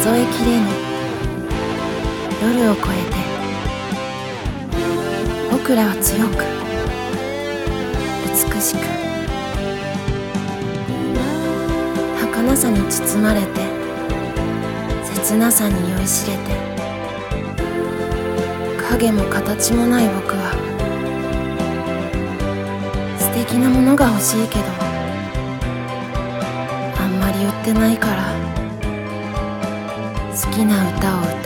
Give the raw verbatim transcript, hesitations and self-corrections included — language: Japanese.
数えきれぬ夜を越えて僕らは強く美しく儚さに包まれて切なさに酔いしれて影も形もない僕は素敵なものが欲しいけどあんまり売ってないから好きな歌を歌う